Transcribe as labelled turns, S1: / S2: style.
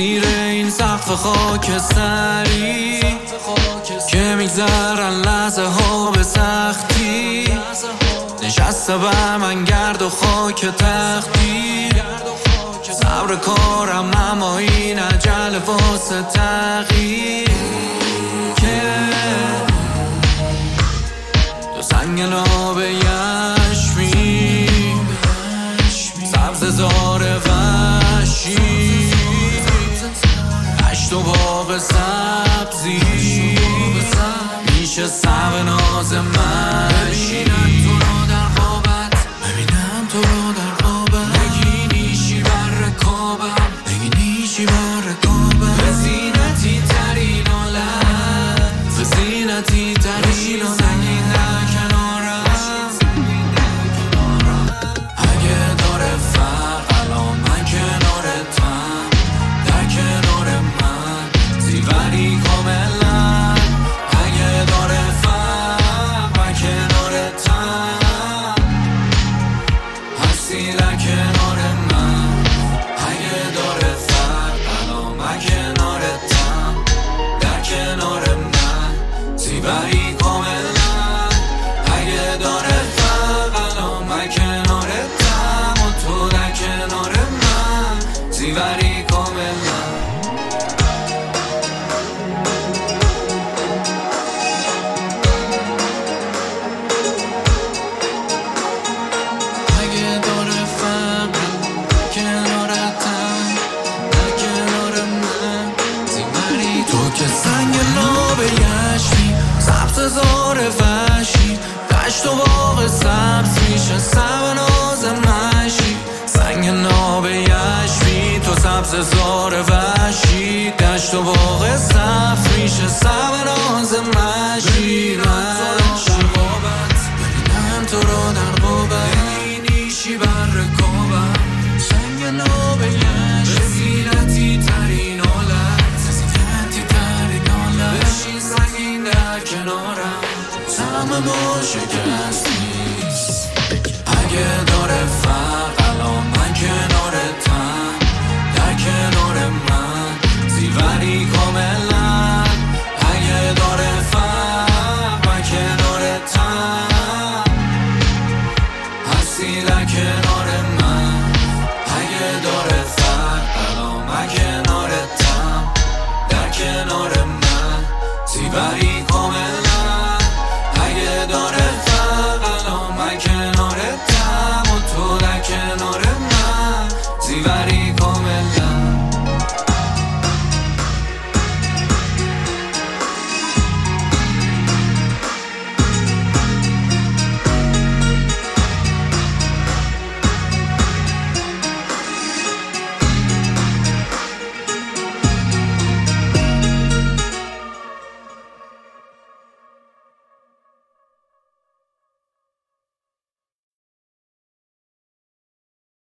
S1: زیر این سقف خاکستری که میگذرن لحظه ها به سختی، نشسته بر من گرد و خاک تختی. صبر کارم اما این عجله واسه تغییر که تو سنگ ناب یشمی سبز زار وحشی دشت و باغ سبزی میشه سب ناز مشی. ببینم تو رو در خوابم بگی نیشی بر رکابم بگی نیشی بر رکابم به زینتی ترین عالم به زینتی ترین عالم سنگین در کنارم اگه داره فرق الان من کنارتم در کنار من زیوری کاملا اگه داره فرق من کنارتم هستی در کنار من اگه داره فرق الان من کنارتم در کنار من زیوری کاملا اگه داره فرق الان من کنارتم و تو در کنار من زیوری کاملا. که سنگ ناب یشمی سبز زار وحشی دشت و باغ سبز میشه سب ناز مشی. سنگ ناب یشمی تو سبز زار وحشی دشت و باغ سبز میشه سب ناز مشی. ببینم تو رو در قوبت نیشی بر رکابم سنگ ناب یشمی به زینتی ترین عالم بشین سنگین در کنارم همه ما شکستیست اگه داره فرق الان من کنارتم در کنار من زیوری کاملا اگه داره فرق من کنارتم هستی در کنار